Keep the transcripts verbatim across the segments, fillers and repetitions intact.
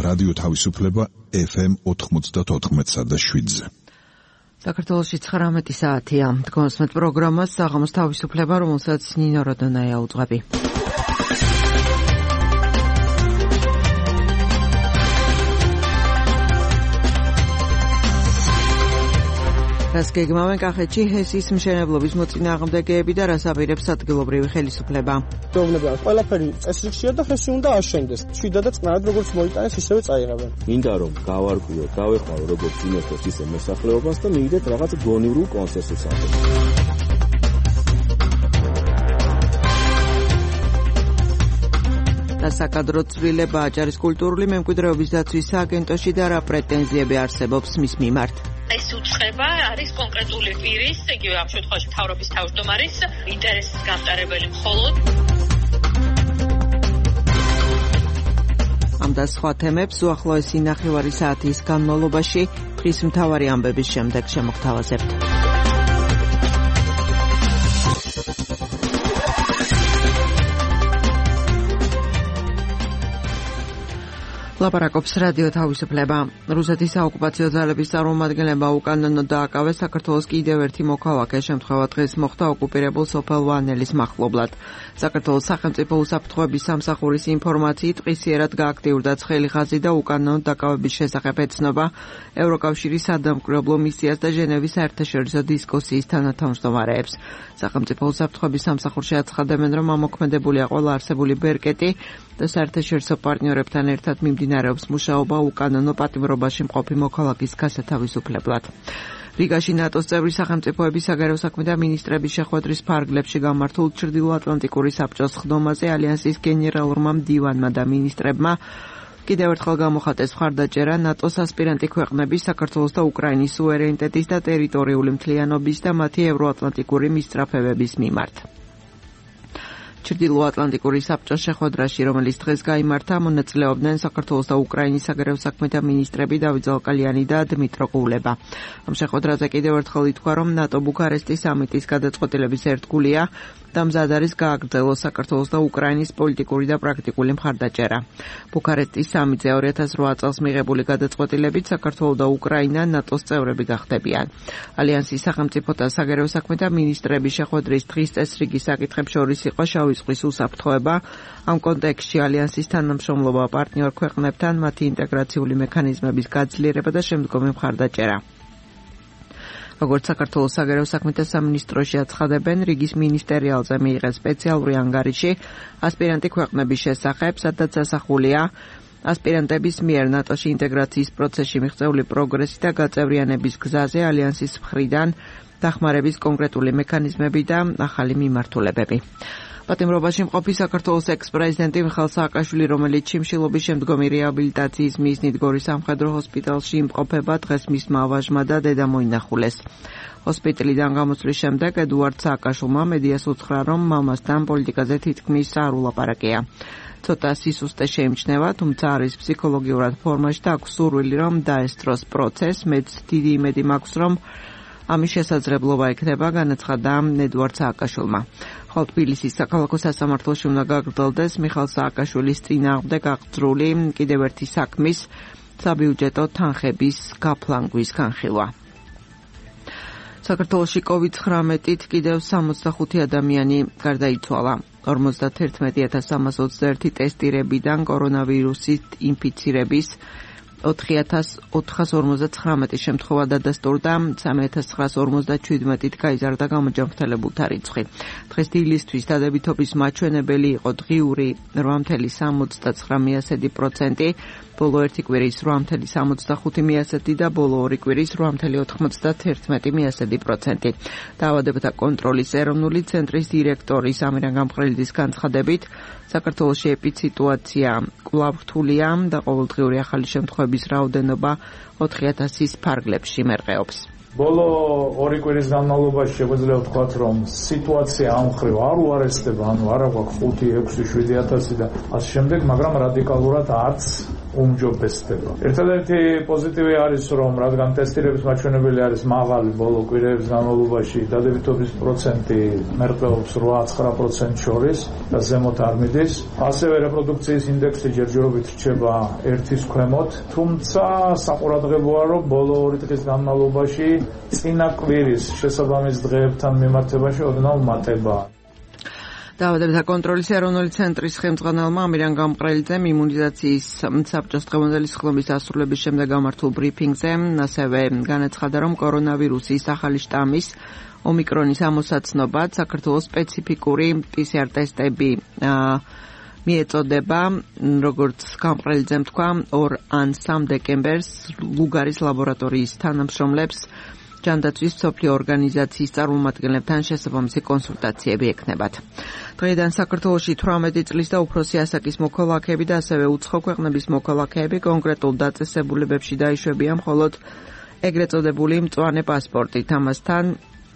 რადიო თავისუფლება ეფ ემ ოთხმოცდაოთხ და შვიდზე. საქართველოში ცხრამეტი საათია. თქვენსმეთ პროგრამას საღამოს თავისუფლება, რომელსაც ნინო როდონაია უძღვები. რას გეგმავენ კახეთში ჰესის მშენებლობის მოწინააღმდეგეები და რას აპირებს ადგილობრივი ხელისუფლება? პრობლემა ყველაფერი წესრიგშია და ჰესი უნდა აშენდეს. შვიდა და წყნარად როგორც მოიტანეს, ისევე წაიღებენ. მინდა რომ გავარკვიოთ, გავეხმარო როგორც ინვესტორს ისე მოსახლეობას და მივიდეთ რაღაც გონივრულ კონსენსუსამდე. და საკადრო ცვლილება აჭარის კულტურული მემკვიდრეობის დაცვის სააგენტოში და რა პრეტენზიები არსებობს მის მიმართ? ეს უწყება არის კონკრეტული პირის, იგივე ამ შემთხვევაში მთავრობის თავმჯდომარის ინტერესის გამტარებელი მხოლოდ. ამ და სხვა თემებს უახლოესი ნახევარი საათის განმავლობაში დღის მთავარი ამბების შემდეგ შემოგთავაზებთ. ლაპარაკობს რადიო თავისუფლება. რუსეთის საოკუპაციო ძალების წარმომადგენლებმა უკანონო დააკავეს საქართველოს კიდევ ერთი მოქალაქე. შემთხვევა დღეს მოხდა ოკუპირებულ სოფელ ვანელის მახლობლად. საქართველოს სახელმწიფო უსაფრთხოების სამსახურის ინფორმაციით ყისიერად გააქტიურდა ცხელი ხაზი და უკანონო დაკავების შესახებ ეცნობა ევროკავშირის სადამკვირვებლო მისიას და ჟენევის საერთაშორისო დისკუსიის თანათავმჯდომარეებს. სახელმწიფო უსაფრთხოების სამსახურში აცხადებენ, რომ ამოქმედებულია ყველა არსებული ბერკეტი და საერთაშორისო პარტნიორებთან ერთად მიმდინარეობს მუშაობა უკანონო პატიმრობაში მყოფი მოქალაქის გასათავისუფლებლად. რიგაში ნატოს წევრი სახელმწიფოების საგარეო საქმეთა მინისტრების შეხვედრის ფარგლებში გამართულ ჩრდილოატლანტიკური საბჭოს ხდომაზე ალიანსის გენერალურმა მდივანმა და მინისტრებმა კიდევ ერთხელ გამოხატეს მხარდაჭერა ნატოს ასპირანტი ქვეყნების საქართველოს და უკრაინის სუვერენიტეტის და ტერიტორიული მთლიანობის და მათი ევროატლანტიკური მისწრაფებების მიმართ. ჩრდილოატლანტიკური საბჭოს შეხვედრაში, რომელიც დღეს გაიმართა, მონაწილეობდნენ საქართველოს და უკრაინის საგარეო საქმეთა მინისტრები დავით ზალკალიანი და დმიტრო კულება. ამ შეხვედრაზე კიდევ ერთხელ ითქვა, რომ ნატო ბუქარესტის სამიტის გადაწყვეტილების ერთგულია და მზად არის გააგრძელოს საქართველოს და უკრაინის პოლიტიკური და პრაქტიკული მხარდაჭერა. ბუქარესტის სამიტზე ორი ათას რვა წელს მიღებული გადაწყვეტილებით საქართველო და უკრაინა ნატოს წევრები გახდებიან. ალიანსის სახელმწიფოთა საგარეო საქმეთა მინისტრების შეხვედრის დღის წესრიგი საკითხებს შორის იყო შავი ზღვის უსაფრთხოება. ამ კონტექსტში ალიანსის თანამშრომლობა პარტნიორ ქვეყნებთან, მათი ინტეგრაციული მექანიზმების გაძლიერება და შემდგომი მხარდაჭერა. როგორც საქართველოს საგარეო საქმეთა სამინისტროში აცხადებენ, რიგის მინისტერიალზე მიიღეს სპეციალური ანგარიში ასპირანტი ქვეყნების შესახებ, სადაც ასახულია ასპირანტების მიერ ნატოში ინტეგრაციის პროცესში მიღწეული პროგრესი და გაწევრიანების გზაზე ალიანსის მხრიდან დახმარების კონკრეტული მექანიზმები და ახალი მიმართულებები. პატიმრობაში მყოფი საქართველოს ექს-პრეზიდენტი მიხეილ სააკაშვილი, რომელიც შიმშილობის შემდგომი რეაბილიტაციის მიზნით გორის სამხედრო ჰოსპიტალში იმყოფება, დღეს მისმა ვაჟმა და დედა მოინახულეს. ჰოსპიტალიდან გამოსვლის შემდეგ ედუარდ სააკაშვილმა მედიას უთხრა, რომ მამასთან პოლიტიკაზე თითქმის არ ულაპარაკია. ცოტა სისუსტე შეიმჩნევა, თუმცა არის ფსიქოლოგიურად ფორმაში და აქვს სურვილი, რომ დაესწროს პროცესს. მეც დიდი იმედი მაქვს, რომ ამის შესაძლებლობა იქნება, განაცხადა ედუარდ სააკაშვილმა. ხოლო თბილისის საქალაქო სასამართლოში უნდა გაგრძელდეს მიხეილ სააკაშვილის წინააღმდეგ აღძრული კიდევ ერთი საქმის საბიუჯეტო თანხების გაფლანგვის განხილვა. საქართველოში კოვიდ ცხრამეტით კიდევ სამოცდახუთი ადამიანი გარდაიცვალა. ორმოცდაათერთმეტი ათას სამას ოცდაერთი ტესტირებიდან კორონავირუსით ინფიცირების ოთხი ათას ოთხას ორმოცდაცხრამეტი შემთხვევა დადასტურდა, სამი ათას ცხრაას ორმოცდაჩვიდმეტით გაიზარდა გამოჯანმრთელებულთა რიცხვი. დღეს დილისთვის დადებითობის მაჩვენებელი იყო დღიური რვა ფاصლე სამოცდაცხრა პროცენტი, ბოლო ერთი კვირის რვა ფاصლე სამოცდახუთი პროცენტი და ბოლო ორი კვირის რვა ფاصლე ოთხმოცდაათერთმეტი პროცენტი. დაავადებათა კონტროლის ეროვნული ცენტრის დირექტორის ამირან გამყრელიძის განცხადებით, საქართველოში ეპიდსიტუაცია კვლავ რთულია და ყოველდღიური ახალი შემთხვევების რაოდენობა ოთხი ათასის ფარგლებში მერყეობს. ბოლო ორი კვირის განმავლობაში შეგვიძლია ვთქვათ, რომ სიტუაცია ამ მხრივ არ უარესდება, ანუ არა გვაქვს ხუთი, ექვსი, შვიდი ათასი და ასე შემდეგ, მაგრამ რადიკალურად არც უმჯობესდება. ერთადერთი პოზიტივი არის, რომ რადგან ტესტირების მაჩვენებელი არის მაღალი ბოლო კვირების განმავლობაში, დადებითობის პროცენტი მერყეობს რვა ცხრა პროცენტს შორის და ზემოთ არ მიდის. ასევე რეპროდუქციის ინდექსი ჯერჯერობით რჩება ერთის ქვემოთ, თუმცა საყურადღებოა, რომ ბოლო ორი დღის განმავლობაში წინა კვირის შესაბამის დღეებთან მიმართებაში ოდნავ მატებაა. დაავადებათა კონტროლის ეროვნული ცენტრის ხელმძღვანელმა ამირან გამყრელიძემ იმუნიზაციის საბჭოს დღევანდელი სხდომის დასრულების შემდეგ გამართულ ბრიფინგზე ასევე განაცხადა, რომ კორონავირუსის ახალი შტამის ომიკრონის ამოსაცნობად საქართველოს სპეციფიკური პი სი არ ტესტები მიეწოდება, როგორც გამყრელიძემ თქვა, ორ ან სამ დეკემბერს ლუგარის ლაბორატორიის თანამშრომლებს ჯანდაცვის მსოფლიო ორგანიზაციის წარმომადგენლებთან შესაბამისი კონსულტაციები ექნებათ. დღეიდან საქართველოში თვრამეტი წლის და უფროსი ასაკის მოქალაქეები და ასევე უცხო ქვეყნების მოქალაქეები კონკრეტულ დაწესებულებებში დაიშვებიან მხოლოდ ეგრეთ წოდებული მწვანე პასპორტით. ამასთან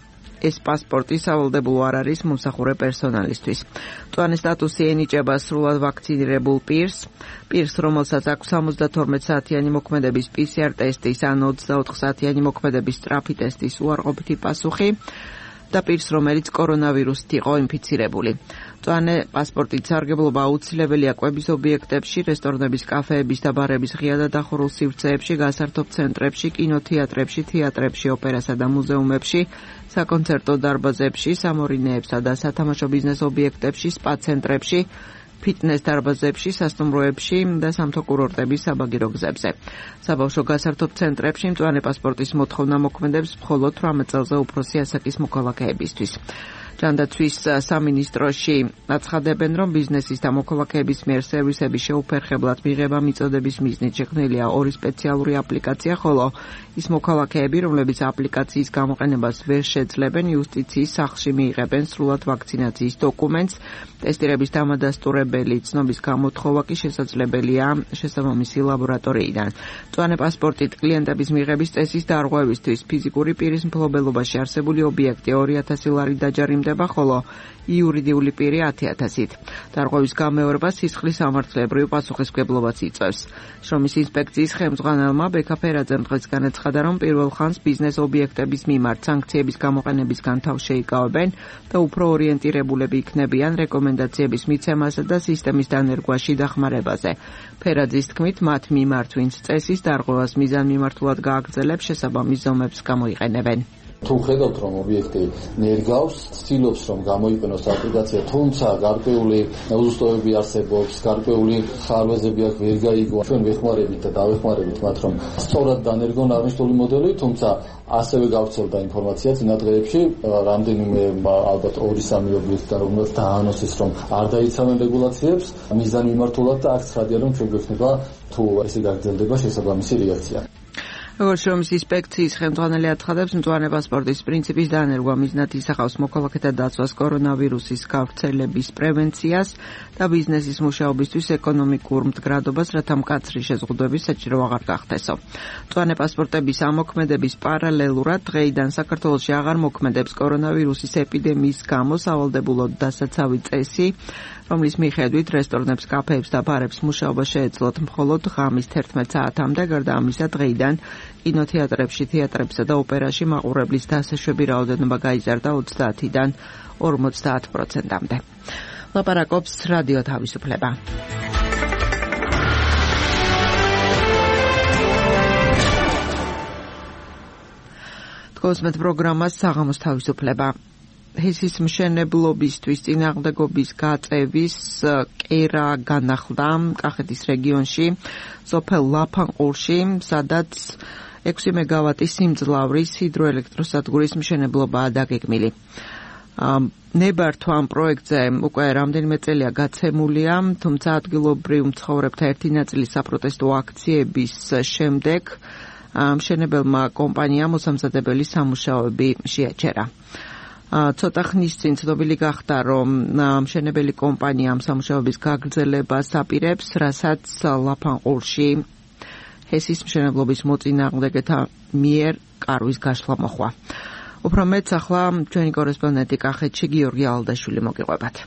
ეს პასპორტი სავალდებულო არ არის მომსახურე პერსონალისთვის. მწვანე სტატუსი ენიჭება სრულად ვაქცინირებულ პირს, პირს, რომელსაც აქვს სამოცდათორმეტ საათიანი მოქმედების პი სი არ ტესტის ან ოცდაოთხ საათიანი მოქმედების სწრაფი ტესტის უარყოფითი პასუხი და პირს, რომელიც კორონავირუსით იყო ინფიცირებული. მწვანე პასპორტით სარგებლობა აუცილებელია კვების ობიექტებში, რესტორნების, კაფეების და ბარების ღია და დახურულ სივრცეებში, გასართობ ცენტრებში, კინოთეატრებში, თეატრებში, ოპერასა და მუზეუმებში, საკონცერტო დარბაზებში, სამორინეებსა და სათამაშო ბიზნეს ობიექტებში, სპა ცენტრებში, ფიტნეს დარბაზებში, სასტუმროებში და სამთო კურორტების საბაგირო გზებზე. საბავშვო გასართობ ცენტრებში მწვანე პასპორტის მოთხოვნა მოქმედებს მხოლოდ თვრამეტ წელზე უფროსი ასაკის მოქალაქეებისთვის. ჯანდაცვის სამინისტროში აცხადებენ, რომ ბიზნესის და მოქალაქეების მიერ სერვისების შეუფერხებლად მიღება მიწოდების მიზნით შექმნილია ორი სპეციალური აპლიკაცია, ხოლო ის მოქალაქეები, რომლებიც აპლიკაციის გამოყენებას ვერ შეძლებენ, იუსტიციის სახლში მიიღებენ სრულად ვაქცინაციის დოკუმენტს. ტესტირების დამადასტურებელი ცნობის გამოთხოვა კი შესაძლებელია შესაბამისი ლაბორატორიიდან. მწვანე პასპორტით კლიენტების მიღების წესის დარღვევისთვის ფიზიკური პირის მფლობელობაში არსებული ობიექტი ორი ათასი ლარი დაჯარიმდება, ხოლო იურიდიული პირი ათი ათასით. დარღვევის გამეორება სისხლის სამართლებრივ პასუხისმგებლობას იწვევს. შრომის ინსპექციის ხელმძღვანელმა ბექა ფერაძემ დღეს განაცხადა, რომ პირველ ხანს ბიზნეს ობიექტების მიმართ სანქციების გამოყენებისგან თავს შეიკავებენ და უფრო ორიენტირებულები იქნებიან რეკომენდაციების მიცემასა და სისტემის დანერგვაში დახმარებაზე. ფერაძის თქმით, მათ მიმართ, ვინც წესის დარღვევას მიზანმიმართულად გააგრძელებს, შესაბამის ზომებს გამოიყენებენ. თუ ხედავთ, რომ ობიექტი ნერგავს, ცდილობს, რომ გამოიყენოს აპლიკაცია, თუმცა გარკვეული უზუსტოებები არსებობს, გარკვეული ხარვეზები აქ ვერ გაიგო. ჩვენ ვეხმარებით და დავეხმარებით მათ, რომ სწორად დანერგონ აღნიშნული მოდელი, თუმცა ასევე გავრცელდა ინფორმაცია წინა დღეებში, რამდენიმე ალბათ ორი სამი ობიექტი, რომელსაც დაანონსეს, რომ არ დაიცავენ რეგულაციებს, მიზანმიმართულად და აქ ცხადია, რომ ჩვენ გვექნება თუ ესე გაგრძელდება შესაბამისი რეაქცია. როგორც შრომის ინსპექციის ხელმძღვანელი აცხადებს, მწვანე პასპორტის პრინციპის დანერგვა მიზნად ისახავს მოქალაქეთა დაცვას კორონავირუსის გავრცელების პრევენციას და ბიზნესის მუშაობისთვის ეკონომიკურ მდგრადობას, რათა მკაცრი შეზღუდვები საჭირო აღარ გახდესო. მწვანე პასპორტების ამოქმედების პარალელურად დღეიდან საქართველოში აღარ მოქმედებს კორონავირუსის ეპიდემიის გამო სავალდებულო დასაცავი წესი, რომლის მიხედვით რესტორნებს, კაფეებს და ბარებს მუშაობა შეეძლოთ მხოლოდ ღამის თერთმეტ საათამდე, გარდა ამისა დღეიდან კინოთეატრებში, თეატრებსა და ოპერაში მაყურებლის დასაშვები რაოდენობა გაიზარდა ოცდაათიდან ორმოცდაათ პროცენტამდე. ლაპარაკობს რადიო თავისუფლება. თქოსმეთ პროგრამას საღამოს თავისუფლება. ჰესის მშენებლობისთვის წინააღმდეგობის გაწევის კერა განახლდა კახეთის რეგიონში, სოფელ ლაფანყურში, სადაც ექვსი მეგავატის სიმძლავრის ჰიდროელექტროსადგურის მშენებლობაა დაგეგმილი. ნებართვა ამ პროექტზე უკვე რამდენიმე წელია გაცემულია, თუმცა ადგილობრივ მცხოვრებთა ერთი ნაწილის საპროტესტო აქციების შემდეგ მშენებელმა კომპანიამ მოსამზადებელი სამუშაოები შეაჩერა. ცოტა ხნის წინ ცნობილი გახდა, რომ მშენებელი კომპანია ამ სამუშაოების გაგრძელებას აპირებს, რასაც ლაფანყურში ჰესის მშენებლობის მოწინააღმდეგეთა მიერ კარვის გაშლა მოხდა. უფრო მეტს ახლა ჩვენი კორესპონდენტი კახეთში გიორგი ალდაშვილი მოგიყვებათ.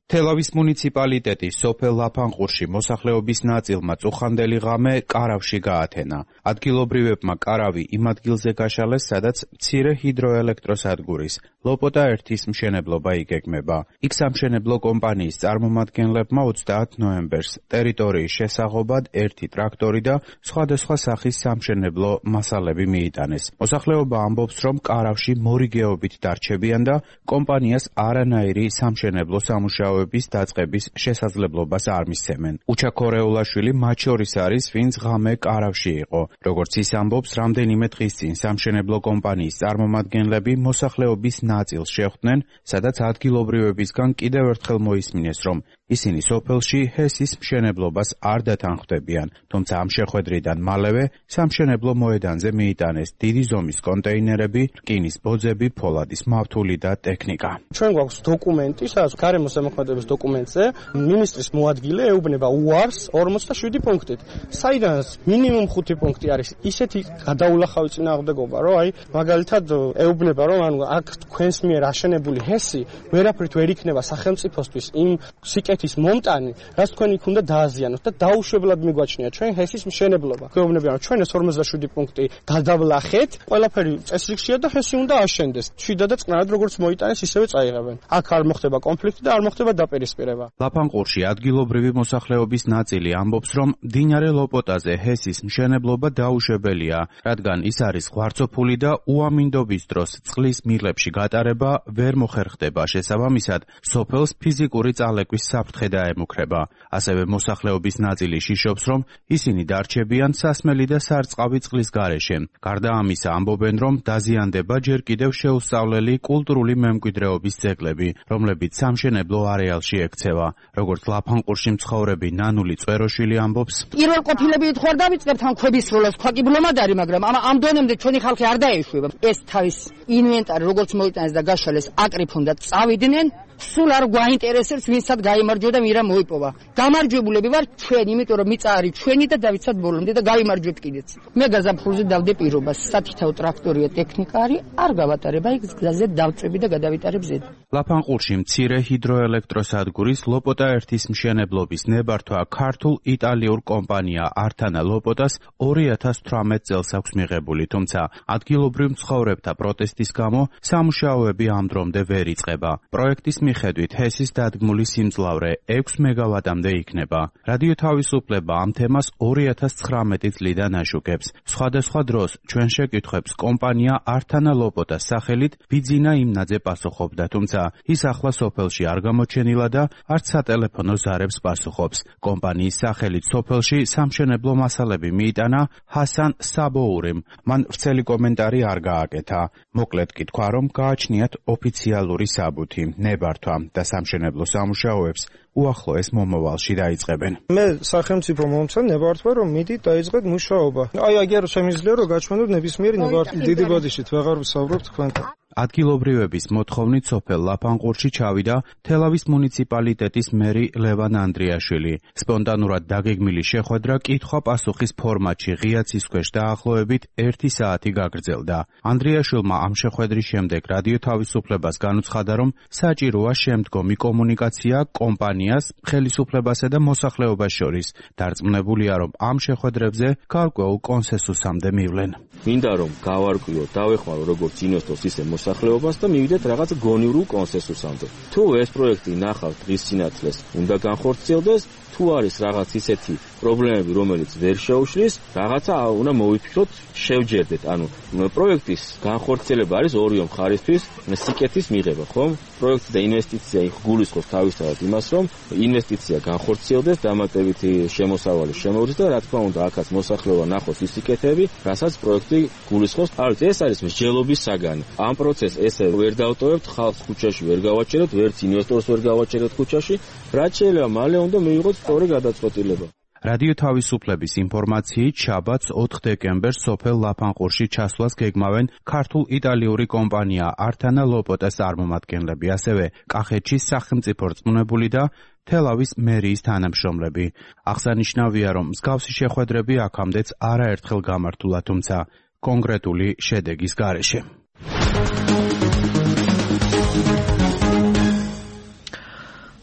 თელავის მუნიციპალიტეტის სოფელ ლაფანყურში მოსახლეობის ნაწილმა წუხანდელი ღამე კარავში გაათენა. ადგილობრივებმა კარავი იმ ადგილზე გაშალეს, სადაც მცირე ჰიდროელექტროსადგურის ლოპოტა ერთის მშენებლობა იგეგმება. იქ სამშენებლო კომპანიის წარმომადგენლებმა ოცდაათ ნოემბერს ტერიტორიის შესაღობად ერთი ტრაქტორი და სხვადასხვა სახის სამშენებლო მასალები მიიტანეს. მოსახლეობა ამბობს, რომ კარავში მორიგეობით დარჩებიან და კომპანიას არანაირი სამშენებლო სამუშაოების დაწყების შესაძლებლობას არ მისცემენ. უჩა ქორეულაშვილი მათ შორის არის, ვინც ღამე კარავში იყო. როგორც ის ამბობს, რამდენიმე დღის წინ სამშენებლო კომპანიის წარმომადგენლები მოსახლეობის ნაწილს შეხვდნენ, სადაც ადგილობრივებისგან კიდევ ერთხელ მოისმინეს, რომ ისინი სოფელში ჰესის მშენებლობას არ დათანხმდებიან, თუმცა ამ შეხვედრიდან მალევე სამშენებლო მოედანზე მიიტანეს დიდი ზომის კონტეინერები, რკინის ბოძები, ფოლადის მავთული და ტექნიკა. ჩვენ გვაქვს დოკუმენტი, სადაც გარემო ზემოქმედების დოკუმენტზე მინისტრის მოადგილე ეუბნება უარს ორმოცდაშვიდი პუნქტით, საიდანაც მინიმუმ ხუთი პუნქტი არის ისეთი გადაულახავი წინააღმდეგობა, რომ აი მაგალითად ეუბნება, რომ ანუ აქ თქვენს მიერ აშენებული ჰესი ვერაფრით ვერ იქნება სახელმწიფოსთვის იმ სიკეთის მომტანი, რაც თქვენ იქ უნდა დააზიანოთ და დაუშვებლად მიგვაჩნია ჩვენ ჰესის მშენებლობა. გვეუბნებიან, რომ ჩვენ ეს ორმოცდაშვიდი პუნქტი გადავლახეთ, ყველაფერი წესრიგშია და ჰესი უნდა აშენდეს. შვიდად და წყნარად როგორც მოიტანეს, ისევე წაიღებენ. აქ არ მოხდება კონფლიქტი და არ მოხდება დაპირისპირება. ლაფანყურში ადგილობრივი მოსახლეობის ნაწილი ამბობს, რომ მდინარე ლოპოტაზე ჰესის მშენებლობა დაუშვებელია, რადგან ის არის ღვარცოფული და უამინდობის დროს წყლის მილებში გატარება ვერ მოხერხდება. შესაბამისად, სოფელს ფიზიკური წალეკვის საფრთხე დაემუქრება. ასევე მოსახლეობის ნაწილი შიშობს, რომ ისინი დარჩებიან სასმელი და სარწყავი წყლის გარეშე. გარდა ამისა, ამბობენ, რომ დაზიანდება ჯერ კიდევ შეუსწავლელი კულტურული მემკვიდრეობის ძეგლები, რომლებიც სამშენებლო არეალში ექცევა. როგორც ლაფანყურში მცხოვრები ნანული წვეროშვილი ამბობს, პირველ ყოფილები ითხოვარ დავიწყებთ ამ ქვების სროლას, თქვა კი ბლომადარი, მაგრამ ამ ამ დონემდე ჩვენი ხალხი არ დაეშვება. ეს თავის ინვენტარი როგორც მოიტანეს და გაშალეს აკრიფ უნდა წავიდნენ. სულ არ გვაინტერესებს ვინცად გაიმარჯვა და მირა მოიპოვა. გამარჯვებულები ვარ ჩვენ, იმიტომ რომ მიწა არის ჩვენი და დავიცვათ ბოლომდე და გავიმარჯვებთ კიდეც. მე გაზაფხულზე დავდე პირობას, სათითაო ტრაქტორია, ტექნიკა არის, არ გავატარება იქ გზაზე დავწები და გადავიტარებ ზედ. ლაფანყურში მცირე ჰიდროელექტროსადგურის ლოპოტა ერთის მშენებლობის ნებართვა ქართულ იტალიურ კომპანია ართანა ლოპოტას ორი ათას თვრამეტ წელს აქვს მიღებული, თუმცა ადგილობრივ მცხოვრებთა პროტესტის გამო სამუშაოები ამ დრომდე ვერ იწყება. პროექტის მიხედვით ჰესის დადგმული სიმძლავრე ექვს მეგავატამდე იქნება. რადიო თავისუფლება ამ თემას ორი ათას ცხრამეტი წლიდან აშუქებს. სხვადასხვა დროს ჩვენ შეკითხვებს კომპანია ართანა ლოპოტას სახელით ბიძინა იმნაძე პასუხობდა, თუმცა ის ახლა სოფელში არ გამოჩენილა და არც სატელეფონო ზარებს პასუხობს. კომპანიის სახელით სოფელში სამშენებლო მასალები მიიტანა ჰასან საბოურიმ. მან ვრცელი კომენტარი არ გააკეთა. მოკლედ კი თქვა, რომ გააჩნიათ ოფიციალური საბუთი, ნებართვა და სამშენებლო სამუშაოებს უახლოეს მომავალში დაიწყებენ. მე სახელმწიფო მომცა ნებართვა, რომ მიდით დაიწყეთ მუშაობა. აი აგერ შემიძლია რომ გაჩვენოთ ნებისმიერი ნებართვა. დიდი ბოდიშით ვეღარ ვსაუბრობთ თქვენთან. ადგილობრივების მოთხოვნით სოფელ ლაფანყურში ჩავიდა თელავის მუნიციპალიტეტის მერი ლევან ანდრიაშვილი. სპონტანურად დაგეგმილი შეხვედრა კითხვა-პასუხის ფორმატში ღია ცის ქვეშ დაახლოებით ერთი საათი გაგრძელდა. ანდრიაშვილმა ამ შეხვედრის შემდეგ რადიო თავისუფლებას განუცხადა, რომ საჭიროა შემდგომი კომუნიკაცია კომპანიას, ხელისუფლებასა და მოსახლეობას შორის. დარწმუნებულია, რომ ამ შეხვედრებზე გარკვეულ კონსენსუსამდე მივლენ. მინდა რომ გავარკვიოთ, დავეხმარო როგორც ინვესტორს, ისე მოსახლეობას და მივიდეთ რაღაც გონივრულ კონსენსუსამდე. თუ ეს პროექტი ნახავთ დღის სინათლეს, უნდა განხორციელდეს, თუ არის რაღაც ისეთი პრობლემები, რომელიც ვერ შეუშლის, რაღაცა უნდა მოვიფიქროთ, შევჯერდეთ. ანუ პროექტის განხორციელება არის ორი მხარისთვის სიკეთის მიღება, ხომ? პროექტი და ინვესტიცია გულისხმობს თავისთავად იმას, რომ ინვესტიცია განხორციელდეს, დამატებითი შემოსავალი შემოვიდეს და რა თქმა უნდა, აქაც მოსახლეობა ნახოს ის სიკეთები, რასაც პროექტი გულისხმობს. არის ეს არის მსჯელობის საგანი. ამ პროცესს ესე ვერ დავტოვებთ, ხალხს ქუჩაში ვერ გავაჩერებთ, ვერც ინვესტორს ვერ გავაჩერებთ ქუჩაში, რაც შეიძლება მალე უნდა მივიღოთ სწორი გადაწყვეტილება. რადიო თავისუფლების ინფორმაციით შაბათს ოთხ დეკემბერს სოფელ ლაფანყურში ჩასვლას გეგმავენ ქართულ-იტალიური კომპანია ართანა ლოპოტას წარმომადგენლები, ასევე კახეთში სახელმწიფო რწმუნებული და თელავის მერიის თანამშრომლები. აღსანიშნავია, რომ მსგავსი შეხვედრები აქამდეც არაერთხელ გამართულა, თუმცა კონკრეტული შედეგის გარეშე.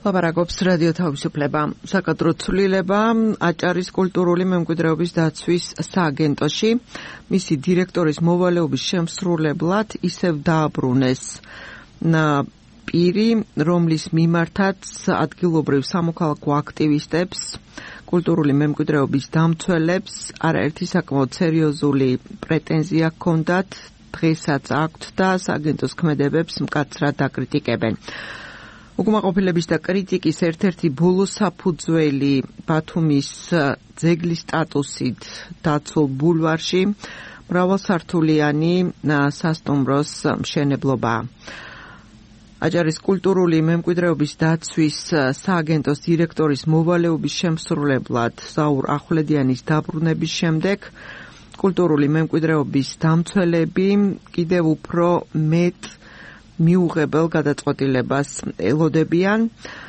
ლაპარაკობს რადიო თავისუფლება. საკადრო ცვლილება აჭარის კულტურული მემკვიდრეობის დაცვის სააგენტოში მისი დირექტორის მოვალეობის შემსრულებლად ისევ დააბრუნეს პირი, რომლის მიმართაც ადგილობრივ სამოქალაქო აქტივისტებს, კულტურული მემკვიდრეობის დამცველებს არაერთი საკმაოდ სერიოზული პრეტენზია ჰქონდათ, დღესაც აქვთ და სააგენტოს ქმედებებს მკაცრად აკრიტიკებენ. უკმაყოფილების და კრიტიკის ერთ-ერთი ბოლო საფუძველი ბათუმის ძეგლის სტატუსით დაცულ ბულვარში მრავალსართულიანი სასტუმროს მშენებლობაა. აჭარის კულტურული მემკვიდრეობის დაცვის სააგენტოს დირექტორის მოვალეობის შემსრულებლად ზაურ ახვლედიანის დაბრუნების შემდეგ კულტურული მემკვიდრეობის დამცველები კიდევ უფრო მეტ მიუღებელ გადაწყვეტილებას ელოდებიან.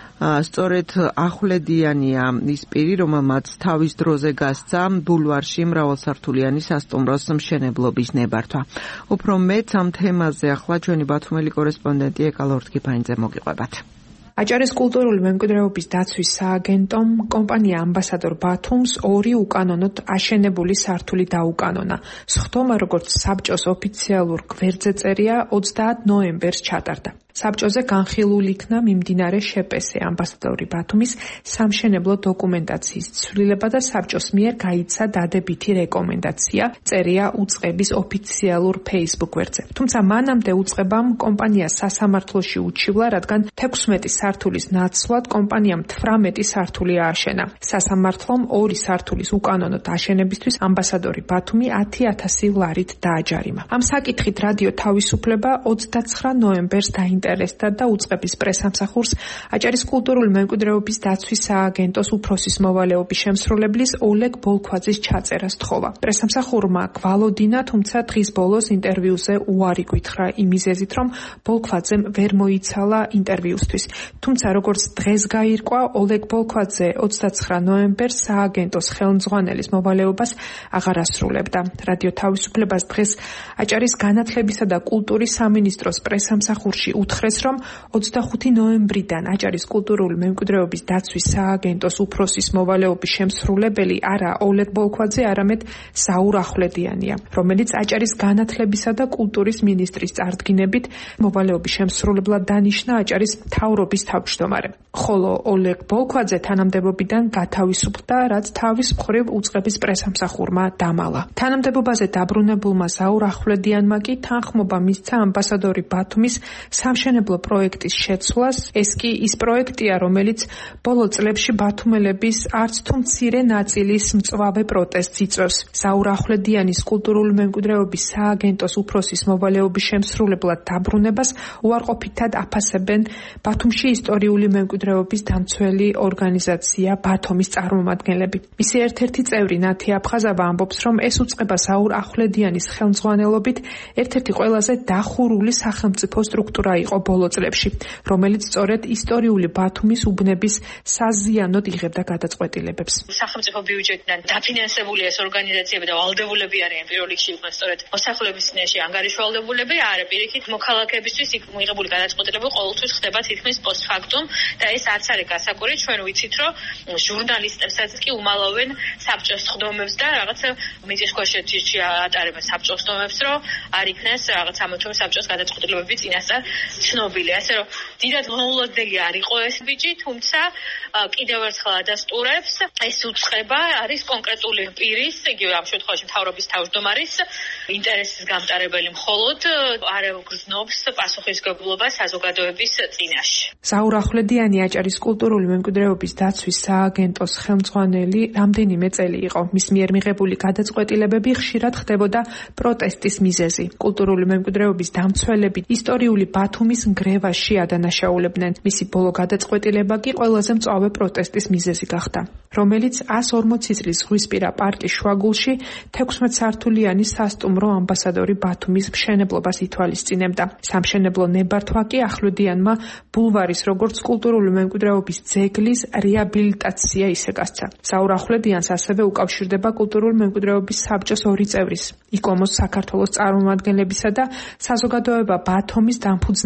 სწორედ ახვლედიანია ის პირი, რომელმაც თავის დროზე გასცა ბულვარში მრავალსართულიანი სასტუმროს მშენებლობის ნებართვა. უფრო მეტ ამ თემაზე ახლა ჩვენი ბათუმელი კორესპონდენტი ეკალა ორთქიფანიძე მოგიყვებათ. აჭარის კულტურული მემკვიდრეობის დაცვის სააგენტომ კომპანია ამბასადორ ბათუმს ორი უკანონოდ აშენებული სართული დაუკანონა. სხდომა როგორც საბჭოს ოფიციალურ გვერდზე წერია ოცდაათ ნოემბერს ჩატარდა. საბჭოზე განხილულ იქნა მიმდინარე შეპესე ამბასადორი ბათუმის სამშენებლო დოკუმენტაციის ცვლილება და საბჭოს მიერ გაიცა დადებითი რეკომენდაცია, წერია უწყების ოფიციალურ Facebook გვერდზე. თუმცა მანამდე უწყებამ კომპანია სასამართლოში უჩივლა, რადგან თექვსმეტი სართულის ნაცვლად კომპანიამ თვრამეტი სართული ააშენა. სასამართლომ ორი სართულის უკანონოდ აშენებისთვის ამბასადორი ბათუმი ათი ათასი ლარით დააჯარიმა. ამ საკითხით რადიო თავისუფლება ოცდაცხრა ნოემბერს დაინტერესდა და უწყების პრესამსახურს აჭარის კულტურული მემკვიდრეობის დაცვის სააგენტოს უფროსის მოვალეობის შემსრულებლის ოლეგ ბოლქვაძის ჩაწერას თხოვა. პრესამსახურმა გვალოდინა, თუმცა დღის ბოლოს ინტერვიუზე უარი გითხრა იმ მიზეზით, რომ ბოლქვაძემ ვერ მოიცალა ინტერვიუსთვის. თუმცა როგორც დღეს გაირკვა, ოლეგ ბოლქვაძე ოცდაცხრა ნოემბერს სააგენტოს ხელმძღვანელის მოვალეობას აღარ ასრულებდა. რადიო თავისუფლებას დღეს აჭარის განათლებისა და კულტურის სამინისტროს პრესამსახურში უთხრეს, რომ ოცდახუთი ნოემბრიდან აჭარის კულტურული მემკვიდრეობის დაცვის სააგენტოს უფროსის მოვალეობის შემსრულებელი არა ოლეგ ბოლქვაძე, არამედ ზაურ ახვლედიანია, რომელიც აჭარის განათლებისა და კულტურის მინისტრის წარდგინებით მოვალეობის შემსრულებლად დანიშნა აჭარის მთავრობის თავმჯდომარე. ხოლო ოლეგ ბოლქვაძე თანამდებობიდან გათავისუფლდა, რაც თავის მხრივ უწყების პრესამსახურმა დამალა. თანამდებობაზე დაბრუნებულმა ზაურ ახვლედიანმა კი თანხმობა მისცა ამბასადორი ბათუმის სამშენებლო პროექტის შეცვლას. ეს კი ის პროექტია, რომელიც ბოლო წლებში ბათუმელების არც თუ მცირე ნაწილის მწვავე პროტესტს იწვევს. ზაურ ახვლედიანის კულტურული მემკვიდრეობის სააგენტოს უფროსის მოვალეობის შემსრულებლად დაბრუნებას უარყოფითად აფასებენ ბათუმში ისტორიული მემკვიდრეობის დამცველი ორგანიზაცია ბათუმის წარმომადგენლები. მისი ერთ-ერთი წევრი ნათი აფხაზავა ამბობს, რომ ეს უწყება ზაურ ახვლედიანის ხელმძღვანელობით ერთ-ერთი ყველაზე დახურული სახელმწიფო სტრუქტურა იყო ბოლო წლებში, რომელიც სწორედ ისტორიული ბათუმის უბნების საზიანოდ იღებდა გადაწყვეტილებებს. სახელმწიფო ბიუჯეტიდან დაფინანსებული ეს ორგანიზაციები და ვალდებულები არიან პირველ რიგში იყვნენ სწორედ მოსახლეობის წინაშე ანგარიშვალდებულები, არა პირიქით მოქალაქეებისთვის იქ მიღებული გადაწყვეტილება ყოველთვის ხდება თითქმის პოსტფაქტუმ და ეს არც არის გასაკური. ჩვენ ვიცით, რომ ჟურნალისტებსაც კი უმალავენ საბჭოს სხდომებს და რაღაცა მიწის ქვეშეთში ატარებენ საბჭოს სხდომებს, რომ არ იქნეს რაღაც ამათომი საბჭოს გადაწყვეტილებები წინასწარ ცნობილი. ასე რომ დიდად მოულოდნელი არ იყო ეს ბიჭი, თუმცა კიდევ ერთხელ ადასტურებს, ეს უწყება არის კონკრეტული პირის, იგივე ამ შემთხვევაში მთავრობის თავმჯდომარის ინტერესის გამტარებელი, მხოლოდ არ გრძნობს პასუხისმგებლობას საზოგადოების წინაშე. ზაურ ახვლედიანი აჭარის კულტურული მემკვიდრეობის დაცვის სააგენტოს ხელმძღვანელი რამდენიმე წელი იყო. მის მიერ მიღებული გადაწყვეტილებები ხშირად ხდებოდა პროტესტის მიზეზი. კულტურული მემკვიდრეობის დამცველები ისტორიული ბათუმის ნგრევაში ადანაშაულებდნენ. მისი ბოლო გადაწყვეტილება კი ყველაზე მწვავე პროტესტის მიზეზი გახდა, რომელიც ასი ორმოცი წლის ზღვისპირა პარკის შუაგულში თექვსმეტსართულიანი სასტუმრო ამბასადორი ბათუმის მშენებლობას ითვალისწინებდა. სამშენებლო ნებართვა კი ახვლედიანმა ბულვარის როგორც კულტურული მემკვიდრეობის ძეგლის რეაბილიტაცია ისე გასცა. ზაურ ახვლედიანს ასევე უკავშირდება კულტურული მემკვიდრეობის საბჭოს ორი წევრის, იკომოს საქართველოს წარმომადგენლებისა და საზოგადოება ბათუმის დამფუძნებელი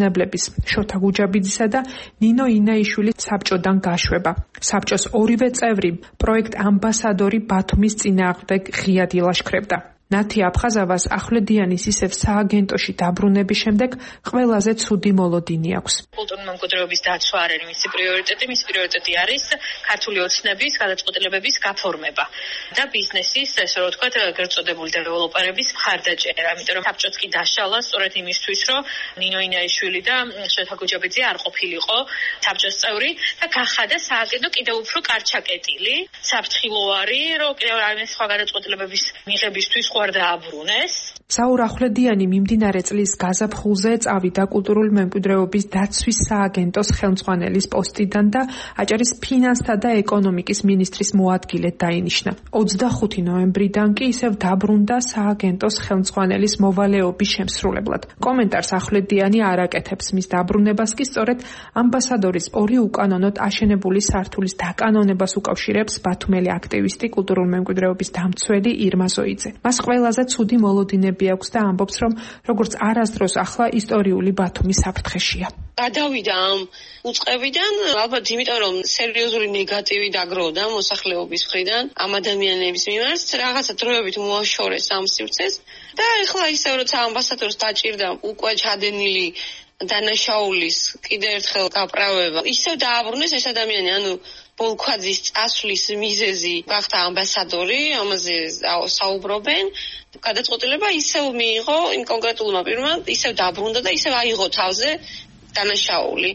მაუწყებლობის შოთა გუჯაბიძისა და ნინო ინაიშვილის საბჭოდან გაშვება. საბჭოს ორივე წევრი პროექტ ამბასადორი ბათუმის წინააღმდეგ ღიად ილაშქრებდა. ნათი აფხაზავას ახვლედიანის ისევ სააგენტოში დაბრუნების შემდეგ ყველაზე ცუდი მოლოდინი აქვს. კულტურული მემკვიდრეობის დაცვა არ არის მისი პრიორიტეტი, მისი პრიორიტეტი არის ქართული ოცნების გადაწყვეტილებების გაფორმება და ბიზნესის, ესე რომ ვთქვათ, გერწოდებული დეველოპერების მხარდაჭერა. იმიტომ რომ საბჭოც კი დაშალა სწორედ იმისთვის, რომ ნინო ინაიშვილი და შოთა გუჯაბიძე არ ყოფილიყო საბჭოს წევრი და გახადა სააგენტო კიდევ უფრო კარჩაკეტილი. საფრთხილო არის, რომ კიდევ რაიმე სხვა გადაწყვეტილებების მიღებისთვის არ დააბრუნეს. საურ ახვლედიანი მიმდინარე წლის გაზაფხულზე წავიდა კულტურული მემკვიდრეობის დაცვის სააგენტოს ხელმძღვანელის პოსტიდან და აჭარის ფინანსთა და ეკონომიკის მინისტრის მოადგილედ დაინიშნა. ოცდახუთი ნოემბრიდან კი ისევ დაბრუნდა სააგენტოს ხელმძღვანელის მოვალეობის შემსრულებლად. კომენტარს ახვლედიანი არ აკეთებს, მის დაბრუნებას კი სწორედ ამბასადორის ორი უკანონოდ აშენებული სართულის დაკანონებას უკავშირებს ბათუმელი აქტივისტი კულტურული მემკვიდრეობის დამცველი ირმა ზოიძე. მას ყველაზე ცუდი მოლოდინები აქვს და ამბობს, რომ როგორც არასდროს ახლა ისტორიული ბათუმი საფრთხეშია. გადავიდა ამ უწყებიდან, ალბათ იმიტომ, რომ სერიოზული ნეგატივი დაგროვდა მოსახლეობის მხრიდან ამ ადამიანების მიმართ, რაღაცა დროებით მოაშორეს ამ სივრცეს და ეხლა ისევ როცა ამბასადორს დაჭირდა უკვე ჩადენილი დანაშაულის კიდევ ერთხელ გაправება, ისევ დააბრუნეს ეს ადამიანი, ანუ ბოლქვაძის წასვლის მიზეზი გახდა ამბასადორი, ამაზე საუბრობენ. გადაწყვეტილება ისევ მიიღო იმ კონკრეტულმა პირმა, ისევ დაბრუნდა და ისევ აიღო თავზე დანაშაული.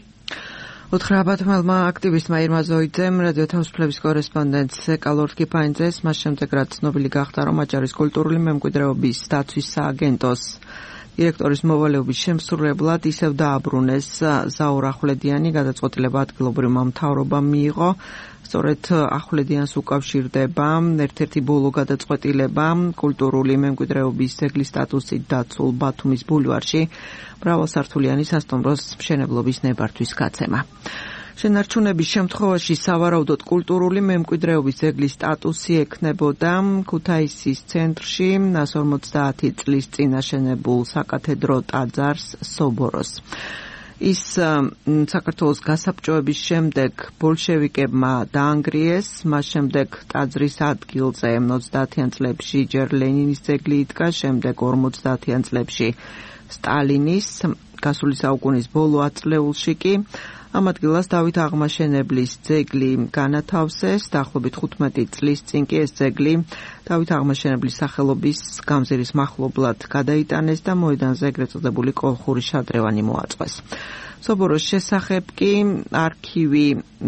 უთხრა ბათუმელმა აქტივისტმა ირმა ზოიძემ რადიო თავისუფლების კორესპონდენტს ეკალორდ კიფაინძეს მას შემდეგ რაც ცნობილი გახდა, რომ აჭარის კულტურული მემკვიდრეობის დაცვის სააგენტოს დირექტორის მოვალეობის შემსრულებლად ისევ დააბრუნეს ზაურ ახვლედიანი, გადაწყვეტილება ადგილობრივმა მთავრობამ მიიღო. სწორედ ახვლედიანს უკავშირდება ერთ-ერთი ბოლო გადაწყვეტილება კულტურული მემკვიდრეობის ძეგლის სტატუსით დაცულ ბათუმის ბულვარში მრავალსართულიანი სასტუმროს მშენებლობის ნებართვის გაცემა. შენარჩუნების შემთხვევაში სავარაუდოდ კულტურული მემკვიდრეობის ძეგლის სტატუსი ექნებოდა ქუთაისის ცენტრში ორმოცდაათი წლის წინ აშენებულ საკათედრო ტაძარს სობოროს. ის საქართველოს გასაბჭოების შემდეგ ბოლშევიკებმა დაანგრიეს, მას შემდეგ ტაძრის ადგილზე ოცდაათიან წლებში ჯერ ლენინის ძეგლი იდგა, შემდეგ ორმოცდაათიან წლებში სტალინის, გასული საუკუნის ბოლო ათწლეულში კი ამ ადგილას დავით აღმაშენებლის ძეგლი განათავსეს, დაახლოებით თხუთმეტი წლის წინ კი ეს ძეგლი დავით აღმაშენებლის სახელობის გამზირის მახლობლად გადაიტანეს და მოედანზე ეგრეთ წოდებული კოლხური შადრევანი მოაწყვეს. სობოროს შესახებ კი არქივი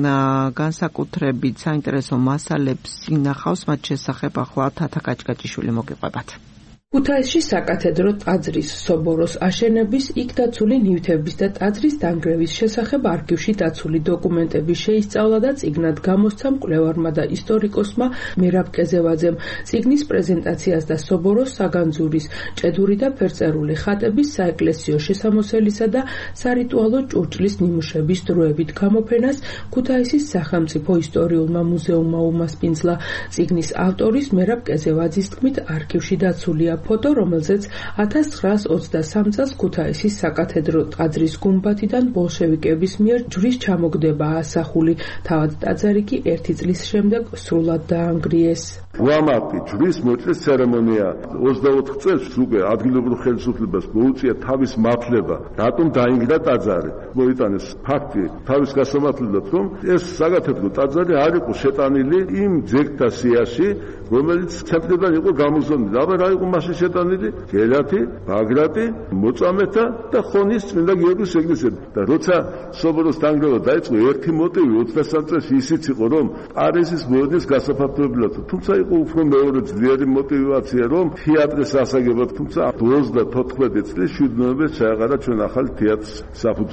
განსაკუთრებით საინტერესო მასალებს ინახავს, მათ შესახებ ახლა თათა კაჭკაჭიშვილი მოგიყვებათ. ქუთაისში საკათედრო ტაძრის სობოროს აშენების, იქ დაცული ნივთების და ტაძრის დანგრევის შესახებ არქივში დაცული დოკუმენტები შეისწავლა და წიგნად გამოსცა მკვლევარმა და ისტორიკოსმა მერაბ კეზევაძემ. წიგნის პრეზენტაციას და სობოროს საგანძურის, ჭედური და ფერწერული ხატების, საეკლესიო შესამოსელისა და სარიტუალო ჭურჭლის ნიმუშების დროებით გამოფენას ქუთაისის სახელმწიფო ისტორიულმა მუზეუმმა უმასპინძლა. წიგნის ავტორის მერაბ კეზევაძის თქმით, არქივში დაცულია ფოტო, რომელზეც ათას ცხრაას ოცდასამ წელს ქუთაისის საკათედრო ტაძრის გუმბათიდან ბოლშევიკების მიერ ჯვრის ჩამოგდება ასახული. თავად ტაძარი კი ერთი წლის შემდეგ სრულად დაანგრიეს. უამრავი ჯვრის მოჭრის ცერემონია ოცდაოთხ წელს უკვე ადგილობრივ ხელისუფლებას მოუწია თავის მართლება, რატომ დაინგრა ტაძარი. მოიტანეს ფაქტი თავის გასამართლებლად, რომ ეს საკათედრო ტაძარი არ იყო შეტანილი იმ ძეგლთა სიაში, რომელიც ცენტრიდან იყო გამოზონილი. აბა რა იყო მასში შეტანილი? გელათი, ბაგრატი, მოწამეთა და ხონის წმინდა გიორგის ეკლესია. და როცა სობოროს დანგრევა დაიწყო, ერთი მოტივი ოცდასამ წელს ისიც იყო, რომ პარიზის მოედნის გასაფართოებლად, თუმცა იყო უფრო მეორე ძლიერი мотивация, რომ თეატრის ასაგებად, თუმცა ოცდათოთხმეტი წლის შვიდ ნოემბერს ჩაეყარა ჩვენ ახალი თეატრის საფუძველი.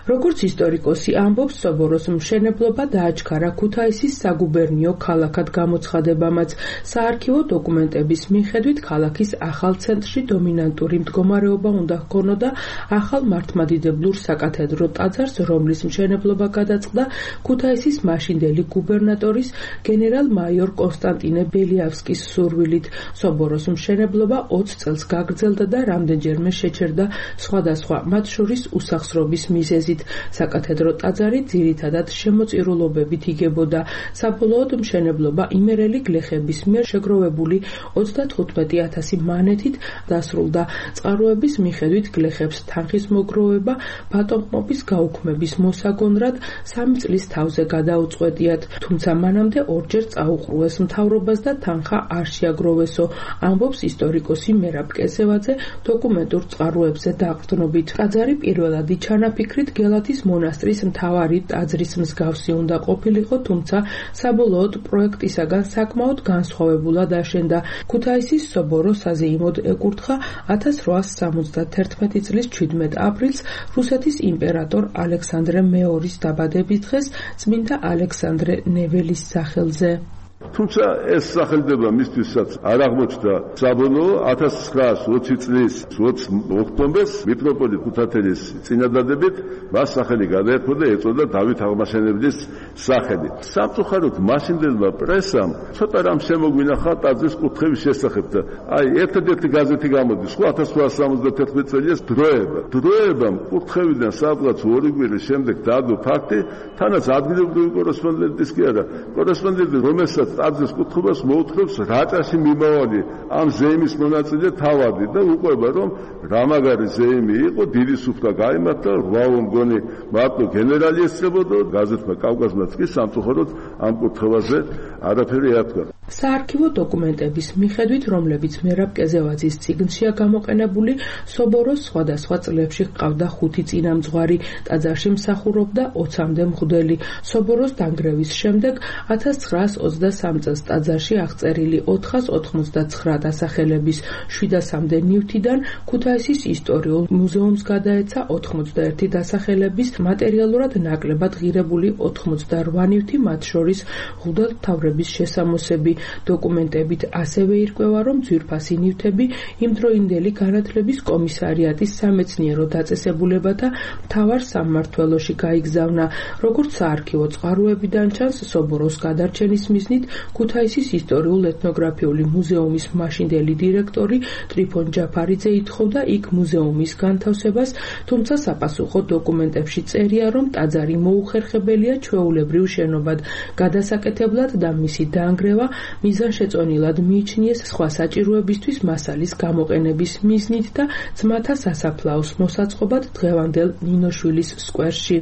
როგორც ისტორიკოსი ამბობს, სობოროს მშენებლობა დააჩქარა ქუთაისის საგუბერნიო ქალაქად გამოცხადებამაც. საარქივო დოკუმენტების მიხედვით ქალაქის ახალ ცენტრში დომინანტური მდგომარეობა უნდა ჰქონოდა ახალ მართლმადიდებლურ საკათედრო ტაძარს, რომლის მშენებლობა გადაწყდა ქუთაისის მაშინდელი გუბერნატორის გენერალ-მაიორ კონსტანტინე ბელიავსკის სურვილით. სობოროს მშენებლობა ოცი წელს გაგრძელდა და რამდენჯერმე შეჩერდა სხვადასხვა, მათ შორის უსახსრობის მიზეზით. საკათედრო ტაძარი ძირითადად შემოწირულობებით იგებოდა. საბოლოოდ მშენებლობა იმერელი გლეხების მიერ შეგროვებული ოცდათხუთმეტი ათასი მანეთით დასრულდა. წყაროების მიხედვით გლეხებს თანხის მოგროვება ბატონყმობის გაუქმების მოსაგონრად სამი წლის თავზე გადაუწყვეტიათ, თუმცა მანამდე ორჯერ წაუყრუეს მთავრობას და თანხა არ შეაგროვესო, ამბობს ისტორიკოსი მერაბ კესევაძე დოკუმენტურ წყაროებზე დაყრდნობით. ტაძარი პირველადი ჩანაფიქრით გელათის მონასტრის მთავარი ტაძრის მსგავსი უნდა ყოფილიყო, თუმცა საბოლოოდ პროექტისაგან საკმაოდ განსხვავებულად აშენდა. ქუთაისის სობორო საზეიმოდ ეკურთხა ათას რვაას სამოცდათერთმეტი წლის ჩვიდმეტ აპრილს რუსეთის იმპერატორ ალექსანდრე მეორის დაბადების დღეს წმინდა ალექსანდრე ნეველის სახელზე. თუმცა ეს სახელდება მისთვისაც არ აღმოჩნდა საბოლოო ათას ცხრაას ოცი წლის ოცი ოქტომბერს მიტროპოლიტ ქუთათელის წინადადებით მას სახელი გადაერქვა და ეწოდა დავით აღმაშენებლის სახელი. სამწუხაროდ მაშინდელმა პრესამ ცოტა რამ შემოგვინახა ტაძრის კურთხევის შესახებ და აი ერთადერთი გაზეთი გამოდის ხო ათას რვაას სამოცდათერთმეტი წელს დროება. დროებამ კურთხევიდან სადღაც ორი კვირის შემდეგ დაადო ფაქტი, თანაც ადგილობრივი კორესპონდენტის კი არა, კორესპონდენტი რომელსაც ტაძრის კურთხებას მოუთხრობს რაჭაში მიმავალი ამ ზეიმის მონაწილე თავადი და უყვება რომ რამაგარი ზეიმი იყო, დიდი სუფთა გაიმართა, რვაო მგონი მარტო გენერალი ესწრებოდა, გაზეთმა კავკაზმაც კი სამწუხაროდ ამ კურთხევაზე არაფერი ეთქვა. საარქივო დოკუმენტების მიხედვით, რომლებიც მერაბ კეზევაძის წიგნშია გამოყენებული, სობოროს სხვადასხვა წლებში ჰყავდა ხუთი წინამძღვარი, ტაძარში მსახურობდა ოცამდე მღვდელი. სობოროს დანგრევის შემდეგ ათას ცხრაას ოცდასამი წელს ტაძარში აღწერილი ოთხას ოთხმოცდაცხრა დასახელების შვიდასამდე ნივთიდან ქუთაისის ისტორიულ მუზეუმს გადაეცა ოთხმოცდაერთი დასახელების მატერიალურად ნაკლებად ღირებული ოთხმოცდარვა ნივთი, მათ შორის მღვდელმთავრების შესამოსები. დოკუმენტებით ასევე ირკვევა, რომ ძვირფასი ნივთები იმდროინდელი განათლების კომისარიატის სამეცნიერო დაწესებულებათა მთავარ სამმართველოში გაიგზავნა. როგორც საარქივო წყაროებიდან ჩანს, სობოროს გადარჩენის მიზნით ქუთაისის ისტორიულ-ეთნოგრაფიული მუზეუმის მაშინდელი დირექტორი ტრიფონ ჯაფარიძე ითხოვდა იქ მუზეუმის განთავსებას, თუმცა საპასუხო დოკუმენტებში წერია, რომ ტაძარი მოუხერხებელია ჩვეულებრივ შენობად გადასაკეთებლად და მისი დაანგრევა მიზანშეწონილად მიიჩნიეს სხვა საჭიროებისთვის მასალის გამოყენების მიზნით და ძმათა სასაფლაოს მოსაწყობად დღევანდელ ნინოშვილის სკვერში.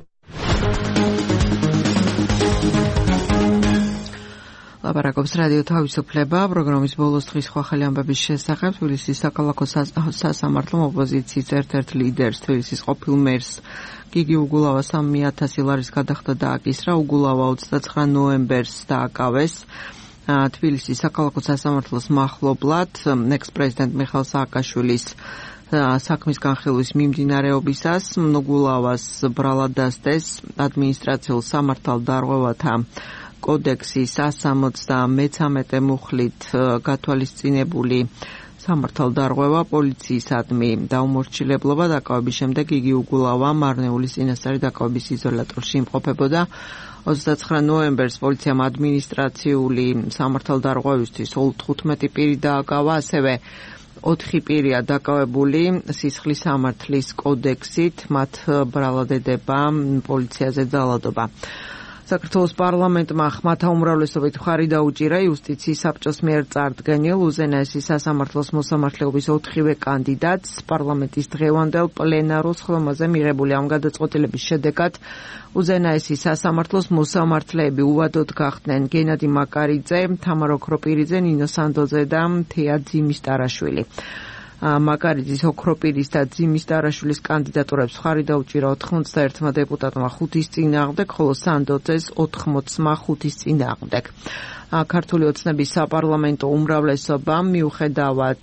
ლაპარაკობს რადიო თავისუფლება, პროგრამის ბოლოს დღის ხვალ ამბების შესახებ. თბილისის საქალაქო სასამართლომ ოპოზიციის ერთ-ერთ ლიდერს, თბილისის ყოფილ მერს გიგი უგულავას სამი ათასი ლარის გადახდა დააკისრა. უგულავა ოცდაცხრა ნოემბერს დააკავეს. თბილისის საქალაქო სასამართლოს მახლობლად ექს-პრეზიდენტ მიხაილ სააკაშვილის საქმის განხილვის მიმდინარეობისას უგულავას ბრალად დასდეს ადმინისტრაციულ სამართალდარღვევათა კოდექსის one seventy-three მუხლით გათვალისწინებული სამართალდარღვევა პოლიციისადმი დაუმორჩილებლობა დაკავების შემდეგ იგი უგულავა მარნეულის წინასწარი დაკავების იზოლატორში იმყოფებოდა. ოცდაცხრა ნოემბერს პოლიციამ ადმინისტრაციული სამართალდარღვევისთვის თხუთმეტი პირი დააკავა, ასევე ოთხი პირია დაკავებული სისხლის სამართლის კოდექსით, მათ ბრალად ედება პოლიციაზე ძალადობა. საქართველოს პარლამენტმა ხმათა უმრავლესობით მხარი დაუჭირა იუსტიციის საბჭოს მიერ წარდგენილ უზენაესი სასამართლოს მოსამართლეობის ოთხივე კანდიდატს. პარლამენტის დღევანდელ პლენარულ სხდომაზე მიღებული ამ გადაწყვეტილების შედეგად უზენაესი სასამართლოს მოსამართლეები უვადოდ გახდნენ გენადი მაკარიძე, თამარ ოქროპირიძე, ნინო სანდოძე და თეა ძიმის-ტარაშვილი. მაკარიძის, ოქროპირის და ძიმის-ტარაშვილის კანდიდატურებს მხარი დაუჭირა ოთხმოცდაერთმა დეპუტატმა ხუთის წინააღმდეგ, ხოლო სანდოძეს ოთხმოცმა ხუთის წინააღმდეგ. ქართული ოცნების საპარლამენტო უმრავლესობამ მიუხედავად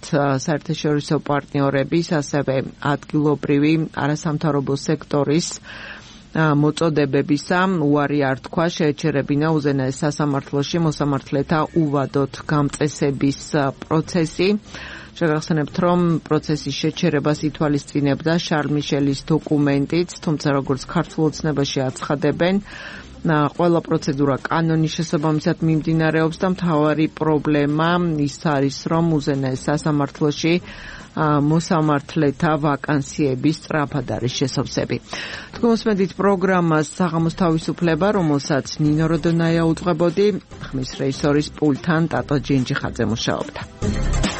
საერთაშორისო პარტნიორების, ასევე ადგილობრივი არასამთავრობო სექტორის მოწოდებებისა უარი არ თქვა, შეეჩერებინა უზენაეს სასამართლოში მოსამართლეთა უვადოდ გამწესების პროცესი. შეგახსენებთ, რომ პროცესის შეჩერებას ითვალისწინებდა შარლ მიშელის დოკუმენტიც, თუმცა როგორც ქართულ ოცნებაში აცხადებენ, ყველა პროცედურა კანონის შესაბამისად მიმდინარეობს და მთავარი პრობლემა ის არის, რომ უზენაეს სასამართლოში მოსამართლეთა ვაკანსიების სწრაფად არის შესავსები. თქვენ მოსმენთ პროგრამას საღამოს თავისუფლება, რომელსაც ნინო როდონაია უძღვებოდი, ხმის რეჟისორის პულტთან ტატო ჯინჯიხაძე მუშაობდა.